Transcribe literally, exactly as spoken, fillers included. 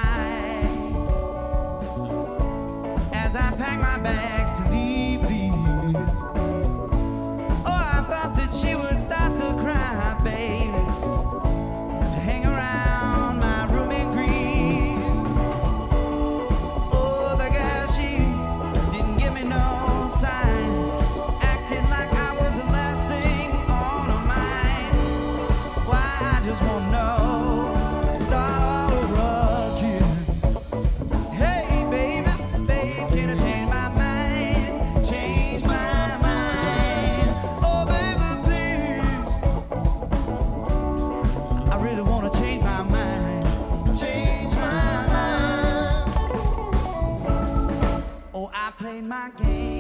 night as I pack my bags to leave, leave. Oh, I thought that she would start to cry, baby, to hang around my room and grieve. Oh, the girl, she didn't give me no sign, acting like I was the last thing on her mind. Why, I just won't know. Start all over again. Hey, baby, babe, can I change my mind? Change my mind. Oh, baby, please. I really wanna change my mind. Change my mind. Oh, I played my game.